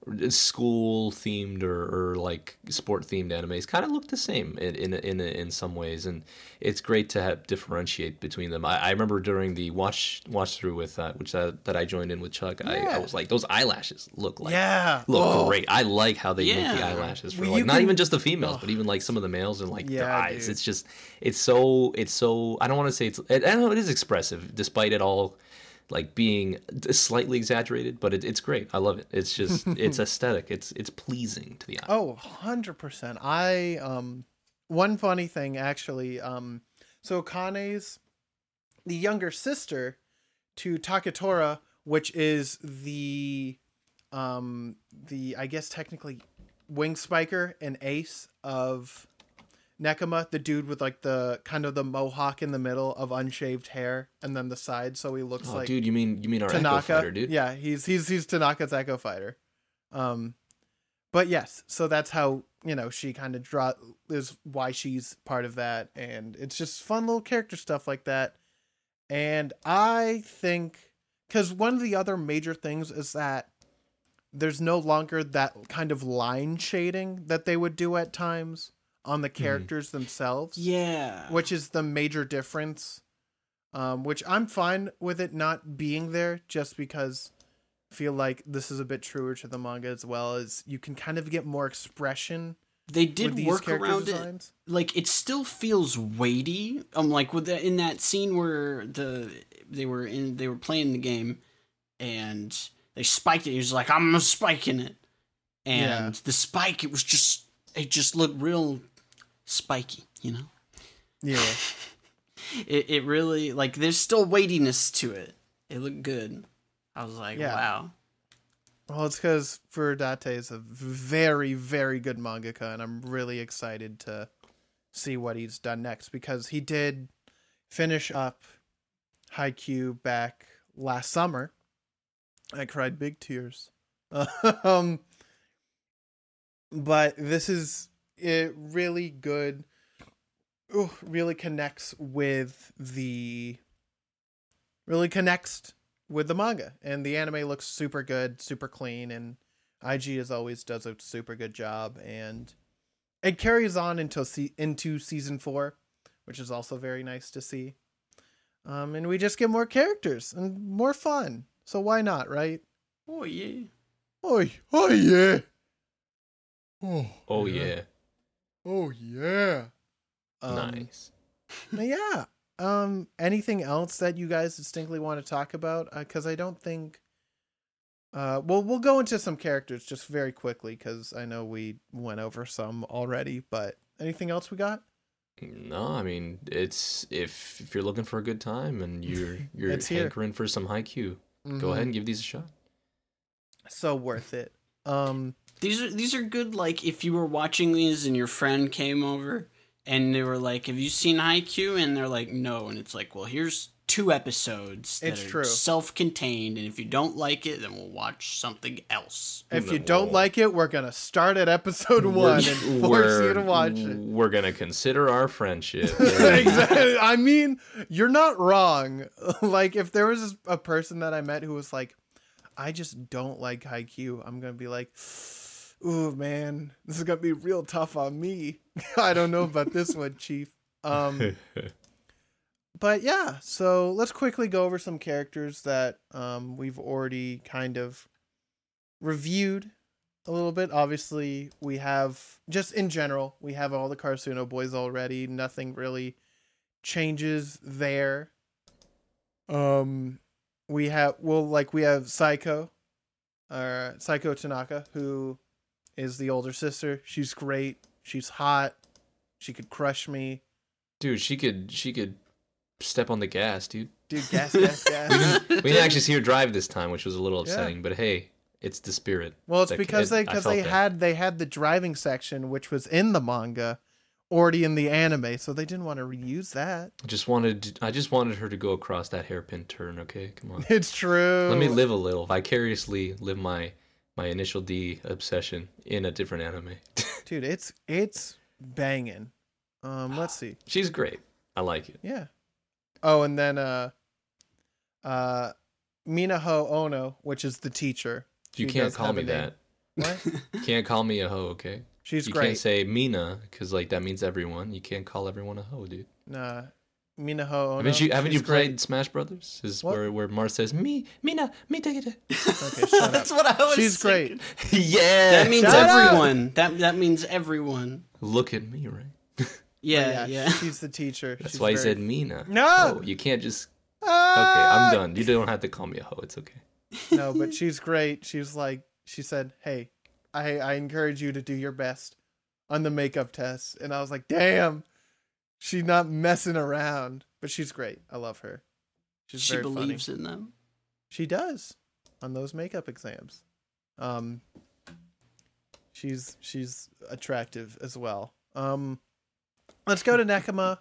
school themed or, or like sport themed animes kind of look the same in in in, in some ways, and it's great to have differentiate between them. I, I remember during the watch watch through with uh, which uh, that I joined in with Chuck, yeah. I, I was like, those eyelashes look like yeah look oh. great. I like how they yeah. make the eyelashes for well, like not can... even just the females, oh. but even like some of the males and like yeah, their eyes. Dude. It's just it's so it's so I don't want to say it's I don't know it is expressive despite it all. Like being slightly exaggerated, but it, it's great. I love it. It's just it's aesthetic. It's it's pleasing to the eye. Oh, one hundred percent. I um one funny thing actually um so Kane's the younger sister to Taketora, which is the um the I guess technically wing spiker and ace of Nekoma, the dude with like the kind of the mohawk in the middle of unshaved hair, and then the side, so he looks oh, like. Dude, you mean you mean our Tanaka. Echo Fighter, dude? Yeah, he's he's he's Tanaka's Echo Fighter. Um, but yes, so that's how you know she kind of draw is why she's part of that, and it's just fun little character stuff like that. And I think because one of the other major things is that there's no longer that kind of line shading that they would do at times on the characters mm. themselves. Yeah. Which is the major difference. Um, which I'm fine with it not being there, just because I feel like this is a bit truer to the manga as well, as you can kind of get more expression. They did work around designs. It. Like, it still feels weighty. Um, like with the, in that scene where the they were in they were playing the game and they spiked it, he was like, I'm spiking it. And yeah. the spike, it was just it just looked real spiky, you know? Yeah. it it really, like, there's still weightiness to it. It looked good. I was like, yeah. wow. Well, it's because Furudate is a very, very good mangaka, and I'm really excited to see what he's done next, because he did finish up Haikyuu back last summer. I cried big tears. um, but this is it really good. Ooh, really connects with the really connects with the manga, and the anime looks super good, super clean, and I G as always does a super good job, and it carries on until se- into season four, which is also very nice to see. Um, and we just get more characters and more fun, so why not, right? Oh yeah, oh oh yeah, oh oh yeah, oh yeah. Um, nice. Yeah. Um, anything else that you guys distinctly want to talk about? Because uh, I don't think. Uh, well, we'll go into some characters just very quickly, because I know we went over some already. But anything else we got? No, I mean it's if if you're looking for a good time and you're you're It's here. hankering for some haiku, Mhm. go ahead and give these a shot. So worth it. Um, These are these are good. Like if you were watching these and your friend came over and they were like, "Have you seen Haikyuu?" And they're like, "No." And it's like, "Well, here's two episodes that It's are true. self-contained, and if you don't like it, then we'll watch something else." if you Whoa. don't like it, we're gonna start at episode one and force you to watch it. We're gonna consider our friendship. Exactly. I mean, you're not wrong. Like, if there was a person that I met who was like, I just don't like Haikyuu, I'm gonna be like, ooh, man, this is gonna be real tough on me. I don't know about this one, Chief. Um, but yeah, so let's quickly go over some characters that um, we've already kind of reviewed a little bit. Obviously, we have, just in general, we have all the Karasuno boys already. Nothing really changes there. Um, we have, well, like, we have Saiko, uh, Saiko Tanaka, who is the older sister. She's great. She's hot. She could crush me. Dude, she could she could step on the gas, dude. Dude, gas, gas, gas. We didn't actually see her drive this time, which was a little Yeah. upsetting. But hey, it's the spirit. Well, it's That- because it- they I because felt they that. had they had the driving section, which was in the manga, already in the anime, so they didn't want to reuse that. I just wanted I just wanted her to go across that hairpin turn. Okay, come on. It's true. Let me live a little, vicariously live my my initial D obsession in a different anime. dude. It's it's banging. Um, let's see. She's great. I like it. Yeah. Oh, and then uh, uh, Minaho Ono, which is the teacher. You She can't does call have me a name. that. What? You can't call me a hoe, okay? She's You great. can't say Mina because like that means everyone. You can't call everyone a hoe, dude. Nah, Minaho Ono. haven't you haven't she's you played great. Smash Brothers? Is What? where where Mars says me Mina me take it. Okay, shut up. That's what I was. She's thinking. great. Yeah. That means Shut up! everyone. That that means everyone. Look at me, right? Yeah, But yeah. She's the teacher. That's She's why I very- said Mina. No! Oh, you can't just. Okay, Ah! I'm done. You don't have to call me a hoe. It's okay. No, but she's great. She's like, she said, "Hey, I I encourage you to do your best on the makeup test," and I was like, "Damn, she's not messing around." But she's great. I love her. She's She very believes funny. in them. She does on those makeup exams. Um, she's she's attractive as well. Um, let's go to Nekoma.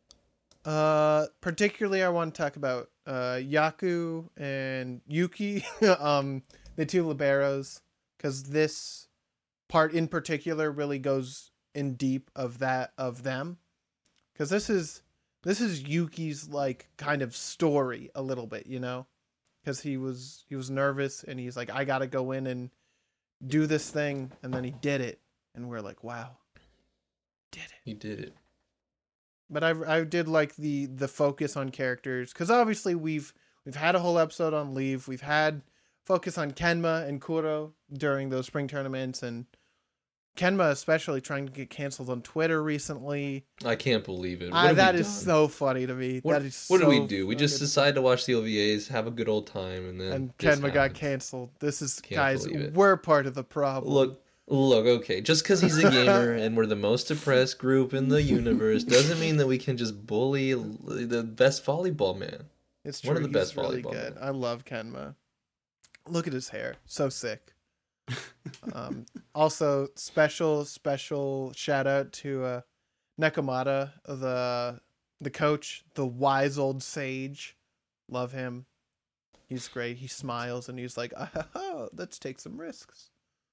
Uh, particularly, I want to talk about uh Yaku and Yuki, um, the two liberos, because this part in particular really goes in deep of that of them, because this is this is Yuki's like kind of story a little bit, you know, because he was he was nervous and he's like, I gotta go in and do this thing, and then he did it, and we're like, wow, did it. You did it. But I I did like the the focus on characters, because obviously we've we've had a whole episode on Leave. We've had focus on Kenma and Kuro during those spring tournaments, and Kenma especially trying to get canceled on Twitter recently. I can't believe it. What I, have we that is done? so funny to me. What, that is what so do we do? We just fucking- decide to watch the O V As, have a good old time, and then and this Kenma got happens. canceled. This is Can't guys, believe it. we're part of the problem. Look, look. Okay, just because he's a gamer and we're the most depressed group in the universe doesn't mean that we can just bully the best volleyball man. it's true. one of the he's best really volleyball good. men. I love Kenma. Look at his hair, so sick. um, also, special special shout out to uh, Nekomata, the the coach, the wise old sage. Love him. He's great. He smiles and he's like, ah, ha, ha, let's take some risks.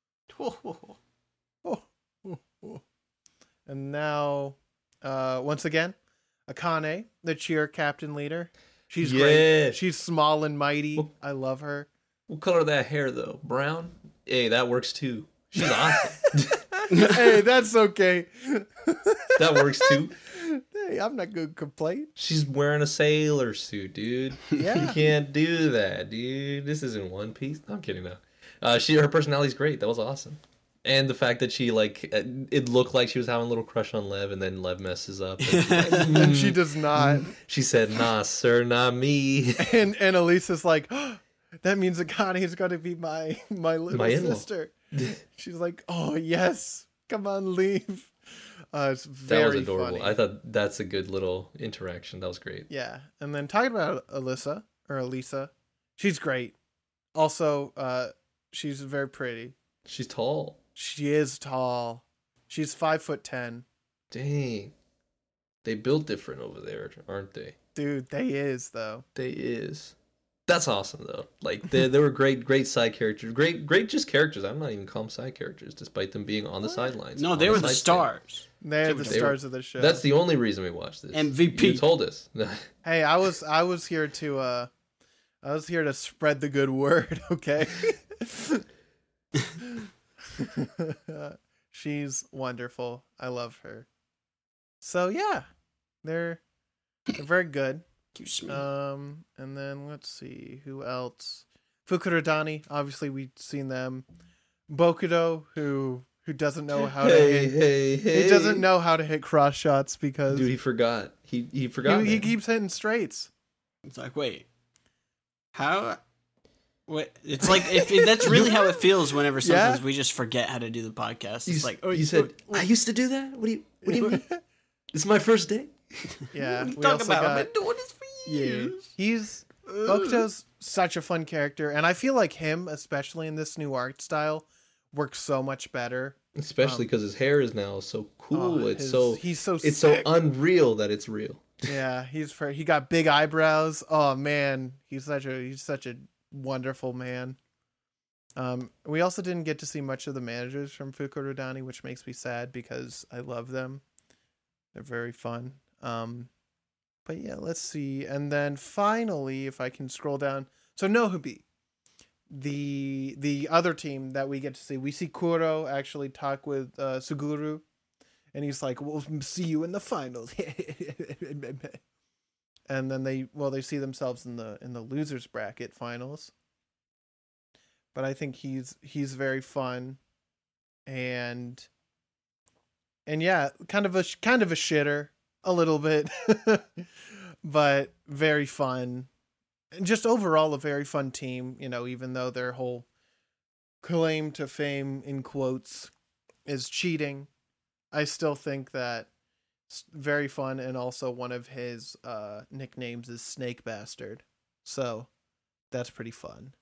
Oh, oh, oh. And now, uh, once again, Akane, the cheer captain leader. She's Yeah. great. She's small and mighty. Well- I love her. What color that hair though? Brown? Hey, that works too. She's awesome. Hey, that's okay. That works too. Hey, I'm not gonna complain. She's wearing a sailor suit, dude. Yeah. You can't do that, dude. This isn't One Piece. No, I'm kidding though. Uh, she her personality's great. That was awesome. And the fact that she like uh, it looked like she was having a little crush on Lev, and then Lev messes up. And she's like, And she does not. she said, "Nah, sir, not me." And and Elisa's like, oh, that means Akane's gonna be my my little My in-law. sister. She's like, oh yes, come on, leave. Uh, it's That very was adorable. funny. I thought that's a good little interaction. That was great. Yeah, and then talking about Alyssa or Elisa, she's great. Also, uh, she's very pretty. She's tall. She is tall. She's five foot ten. Dang. They built different over there, aren't they? Dude, they is though. They is. That's awesome though. Like they they were great great side characters. Great great just characters. I'm not even call them side characters, despite them being on the sidelines. No, on they were the side stars. They're the They were- stars of the show. That's the only reason we watched this. M V P. You told us. Hey, I was I was here to uh I was here to spread the good word, okay? She's wonderful. I love her. So yeah, they're they're very good. Excuse me. Um, and then let's see who else. Fukurodani, obviously we've seen them. Bokudo, who who doesn't know how to hey, hit. hey, hey. He doesn't know how to hit cross shots because Dude, he forgot. He he forgot. he, he man. keeps hitting straights. It's like, wait, how? What? It's like if, if that's really how it feels. Whenever sometimes Yeah. we just forget how to do the podcast. You, It's s- like, oh, you said oh, I used to do that. What do you What do you mean? It's my first day. Yeah, what are you we talking also about? got- I've been doing this for Yeah, years. he's Bokuto's such a fun character, and I feel like him, especially in this new art style, works so much better. Especially because his hair is now so cool. Oh, it's his- so he's so it's so sick. unreal that it's real. Yeah, he's for he got big eyebrows. Oh man, he's such a he's such a wonderful man. Um, we also didn't get to see much of the managers from Fukurodani, which makes me sad because I love them. They're very fun. Um, but yeah, let's see. And then finally, if I can scroll down, so Nohubi, the the other team that we get to see, we see Kuro actually talk with uh, Suguru, and he's like, "We'll see you in the finals." And then they well they see themselves in the in the losers bracket finals. But I think he's he's very fun, and and yeah, kind of a sh- kind of a shitter a little bit, but very fun, and just overall a very fun team. You know, even though their whole claim to fame in quotes is cheating, I still think that it's very fun, and also one of his uh, nicknames is Snake Bastard, so that's pretty fun.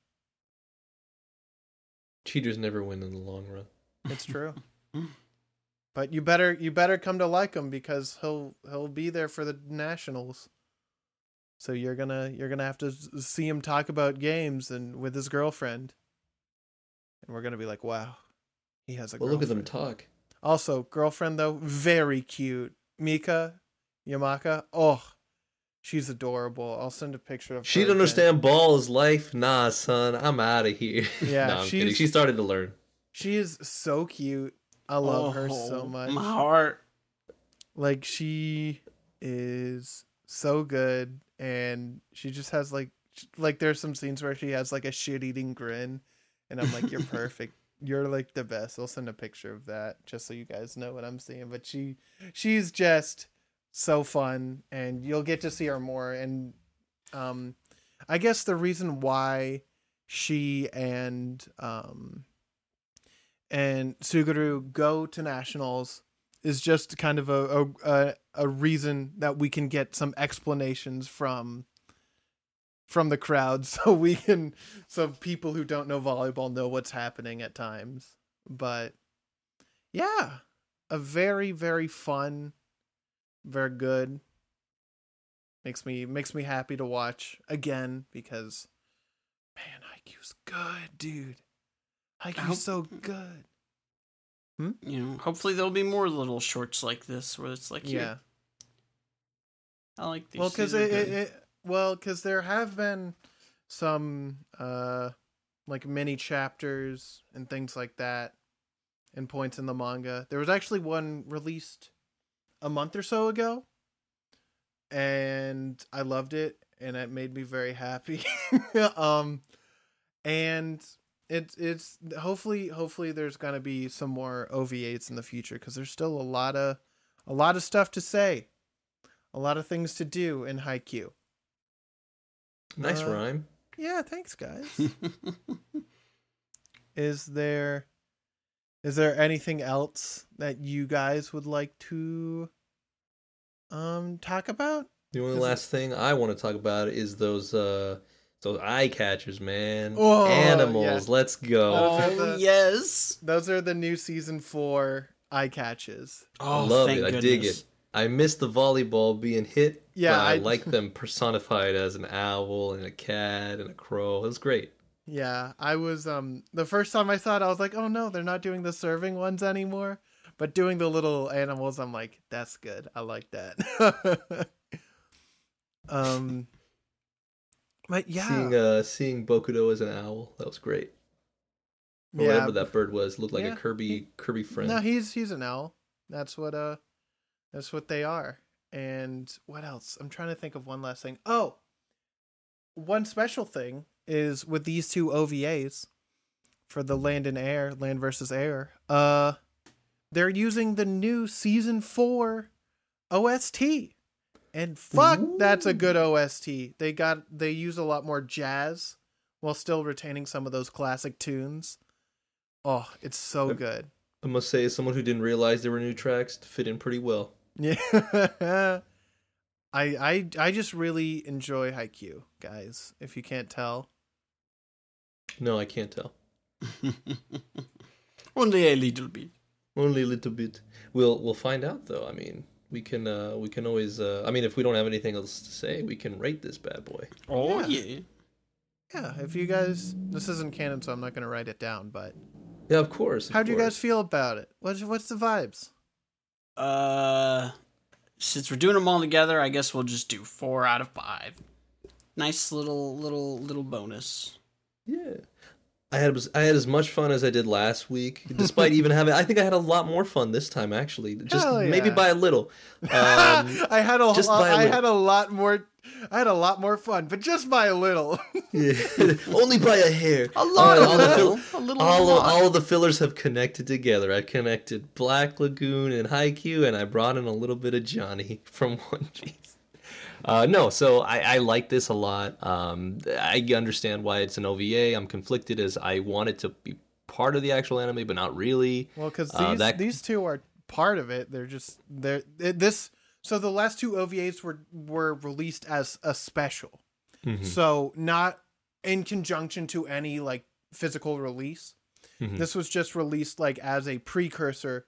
Cheaters never win in the long run. It's true. But you better you better come to like him because he'll he'll be there for the nationals. So you're gonna you're gonna have to s- see him talk about games and with his girlfriend, and we're gonna be like, wow, he has a Well, girlfriend. look at them talk. Also, girlfriend though, very cute. Mika Yamaka, oh, she's adorable. I'll send a picture of. She her didn't again. understand ball is life. Nah, son, I'm out of here. Yeah, no, I'm kidding. she's- She started to learn. She is so cute. I love her so Oh, much. My heart. Like she is so good, and she just has like sh- like there's some scenes where she has like a shit eating grin, and I'm like, you're perfect. You're like the best. I'll send a picture of that just so you guys know what I'm seeing. But she she's just so fun, and you'll get to see her more. And um, I guess the reason why she and um and Suguru go to nationals is just kind of a, a a a reason that we can get some explanations from from the crowd, so we can so people who don't know volleyball know what's happening at times. But yeah, a very very fun, very good. Makes me makes me happy to watch again because man, Haikyuu's good, dude. I hope- Haikyuu's so good. You know, hopefully there'll be more little shorts like this where it's like, Yeah. yeah, I like these. Well, because These are it, it, good. it well, because there have been some uh like mini chapters and things like that, and points in the manga. There was actually one released a month or so ago, and I loved it, and it made me very happy. um, and it's it's hopefully hopefully there's gonna be some more O V As in the future because there's still a lot of a lot of stuff to say. A lot of things to do in Haikyuu. Nice Uh, rhyme. Yeah, thanks, guys. Is there Is there anything else that you guys would like to um talk about? The only Is last thing I want to talk about is those uh those eye catchers, man. Oh, Animals, yeah. let's go. Those are Oh the- yes. Those are the new season four eye catches. Oh, I love thank it. I goodness. dig it. I miss the volleyball being hit. Yeah, but I, I- like them personified as an owl and a cat and a crow. It was great. Yeah, I was um the first time I saw it, I was like, oh no, they're not doing the serving ones anymore. But doing the little animals, I'm like, that's good. I like that. um, but yeah, Seeing uh seeing Bokudo as an owl, that was great. Or yeah. whatever that bird was, looked like Yeah, a Kirby he- Kirby friend. No, he's he's an owl. That's what uh, that's what they are. And what else? I'm trying to think of one last thing. Oh, one special thing is with these two O V As for the Land and Air, Land versus Air. Uh, they're using the new season four O S T, and fuck, that's a good O S T. They got they use a lot more jazz while still retaining some of those classic tunes. Oh, it's so Yep. good. I must say, as someone who didn't realize there were new tracks, fit in pretty well. Yeah. I I I just really enjoy Haikyuu, guys, if you can't tell. No, I can't tell. Only a little bit. Only a little bit. We'll we'll find out though. I mean, we can uh we can always uh I mean, if we don't have anything else to say, we can rate this bad boy. Oh Yeah. yeah. Yeah, if you guys this isn't canon, so I'm not gonna write it down, but Yeah, of course. of how'd you guys course. feel about it? What's what's the vibes? Uh, since we're doing them all together, I guess we'll just do four out of five. Nice little little little bonus. Yeah. I had I had as much fun as I did last week, despite even having. I think I had a lot more fun this time, actually. Just Hell maybe yeah. by a little. Um, I had a just by a I little. had a lot more I had a lot more fun, but just by a little. yeah. Only by a hair. A lot Uh, of all the little, fill- a little all, lot. all of the fillers have connected together. I connected Black Lagoon and Haikyuu, and I brought in a little bit of Johnny from One Piece. Uh, no, so I, I like this a lot. Um, I understand why it's an O V A. I'm conflicted as I want it to be part of the actual anime, but not really. Well, because these Uh, that- these two are part of it. They're just they're it, this. So the last two O V As were were released as a special, Mhm. so not in conjunction to any like physical release. Mhm. This was just released like as a precursor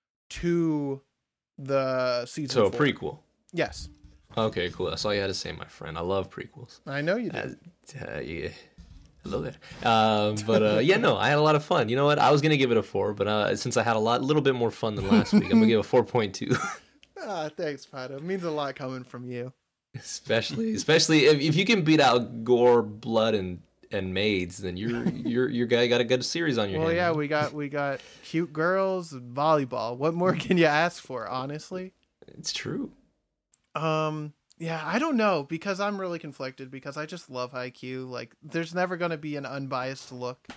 to the season. So a four. prequel. Yes, Okay, cool. That's all you had to say, my friend. I love prequels. I know you Uh, did. uh, yeah. Hello there. Um, but uh, yeah, no, I had a lot of fun. You know what? I was gonna give it a four, but uh, since I had a lot, little bit more fun than last week, I'm gonna give it a four point two. Ah, thanks, Pato. It means a lot coming from you. especially, especially if, if you can beat out gore, blood, and and maids, then you're you're your guy got a good series on your Well, hands. yeah, we got we got cute girls and volleyball. What more can you ask for, honestly? It's true. Um, yeah, I don't know because I'm really conflicted because I just love Haikyuu. Like, there's never gonna be an unbiased look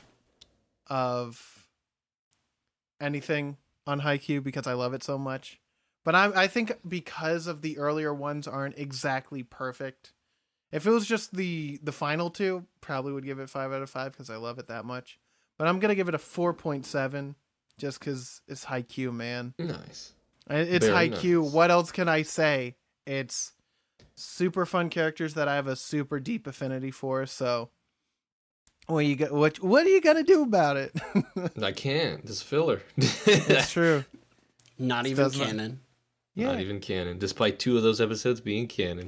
of anything on Haikyuu because I love it so much. But I I think because of the earlier ones aren't exactly perfect. If it was just the the final two, probably would give it five out of five because I love it that much. But I'm gonna give it a four point seven just because it's Haikyuu, man. Nice. It's Very Haikyuu. nice. What else can I say? It's super fun characters that I have a super deep affinity for. So, what you got? What What are you gonna do about it? I can't. This filler. It's true. Not even Does not- canon. Yeah, Not even canon, despite two of those episodes being canon.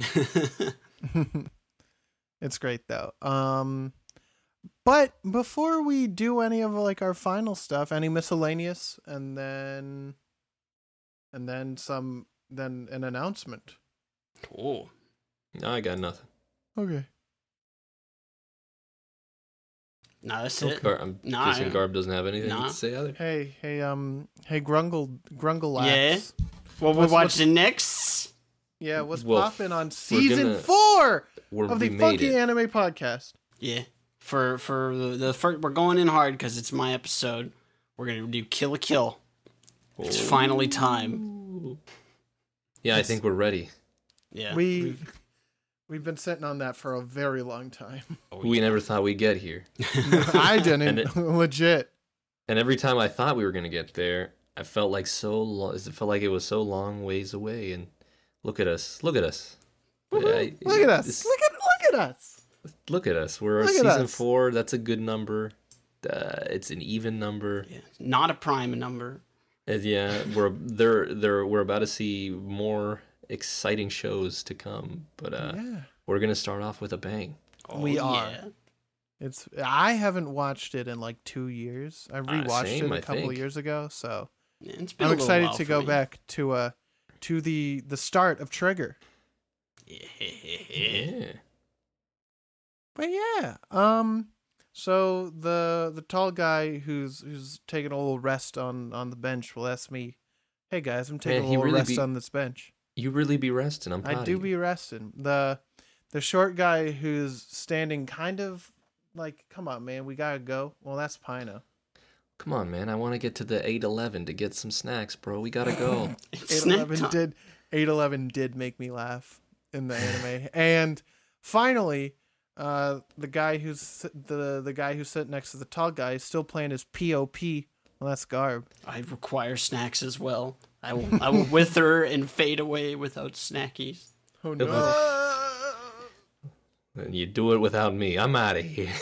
it's great though. Um, but before we do any of like our final stuff, any miscellaneous, and then, and then some, then an announcement. Oh, No, I got nothing. Okay. no, that's it. Gar- I'm Nah, guessing I- Garb doesn't have anything nah. to say either. Hey, hey, um, hey, Grungle, Grungle Yeah? Laps. What we're What's- what's- watching next? Yeah, what's Well, popping on we're season gonna- four We're, of we the made Funky it. Anime Podcast? Yeah, for for the, the first, we're going in hard because it's my episode. We're gonna do Kill a Kill. It's finally time. Ooh. Yeah, I think we're ready. Yeah, we we've- we've been sitting on that for a very long time. oh, We yeah. never thought we'd get here. I didn't, And it- legit. And every time I thought we were gonna get there, I felt like so long. It felt like it was so long ways away. And look at us! Look at us! Yeah, Look at us! this- Look at look at us! Look at us! We're Look at season us. four. That's a good number. Uh, it's an even number. Yeah. Not a prime number. And yeah, we're they're they're we're about to see more exciting shows to come. But uh, Yeah, we're gonna start off with a bang. Oh, We are. yeah. it's. I haven't watched it in like two years. I rewatched same, it a I couple of think. years ago, so Yeah, it's been I'm a little excited while to for go me. back to uh to the the start of Trigger. Yeah. But yeah, um, so the the tall guy who's who's taking a little rest on on the bench will ask me, "Hey guys, I'm taking Man, a he little really rest be- on this bench." You really be resting. I'm proud I do of you. be resting. The the short guy who's standing kind of like, "Come on, man, we gotta go." Well, that's Pino. Come on, man. I want to get to the eight eleven to get some snacks, bro. We gotta go. It's eight snack eleven time. did eight eleven did make me laugh in the anime. And finally, uh, the guy who's si- the the guy who's sitting next to the tall guy is still playing his P O P. Well, that's Garb. I require snacks as well. I will, I will wither and fade away without snackies. Oh no. And you do it without me. I'm out of here.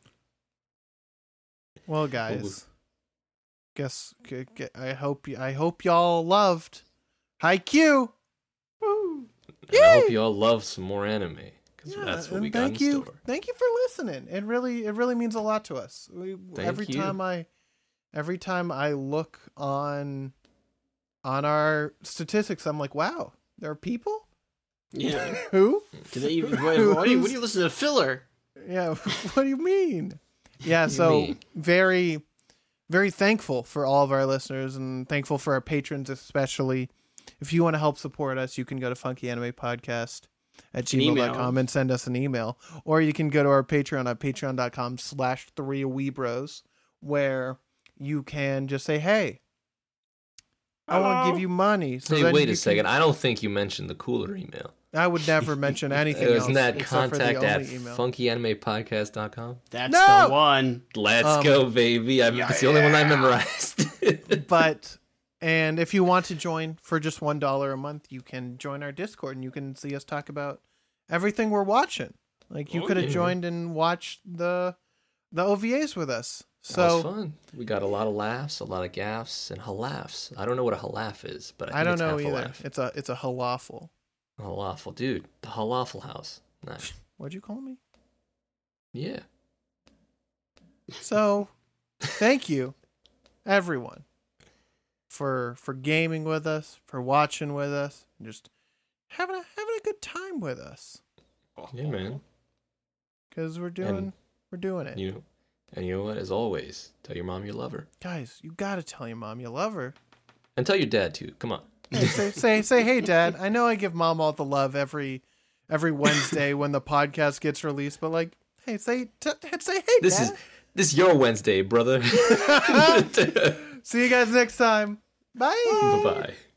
Well, guys, guess g- g- I hope y- I hope y'all loved Haikyuu. Woo! And I hope you all love some more anime because Yeah, that's what and we got in thank you, store. thank you for listening. It really, it really means a lot to us. We, Thank every you. time I, every time I look on, on our statistics, I'm like, wow, there are people Yeah. who, Do they even, what, what do you, what do you listen to filler? yeah. What do you mean? Yeah, do you so mean? very, very thankful for all of our listeners and thankful for our patrons, especially. If you want to help support us, you can go to funky anime podcast at An gmail email. dot com and send us an email. Or you can go to our Patreon at patreon.com slash three weebros, where you can just say, hey, I want to give you money. So Hey, then wait you a can- second. I don't think you mentioned the cooler email. I would never mention anything else Isn't that except for the contact at only email. funky anime podcast dot com? That's No! the one. Let's Um, go, baby. I, It's the only one I memorized. But and if you want to join for just one dollar a month, you can join our Discord and you can see us talk about everything we're watching. Like you Oh, could have yeah. joined and watched the the O V As with us. That was So fun. We got a lot of laughs, a lot of gaffs, and halafs. I don't know what a halaf is, but I, think I don't it's know half a either. laugh. It's a it's a halafel. Halafel, dude. The halafel house. Nice. What'd you call me? Yeah. So thank you, everyone, for for gaming with us, for watching with us, and just having a having a good time with us. Yeah, man. Because we're doing And- we're doing it. You know, and you know what? As always, tell your mom you love her, Guys, you gotta tell your mom you love her. and tell your dad too. Come on. Hey, say, say, say, hey, Dad. I know I give Mom all the love every every Wednesday when the podcast gets released, but like, hey, say, t- say, hey, This Dad. is this is your Wednesday, brother. See you guys next time. Bye. Bye bye.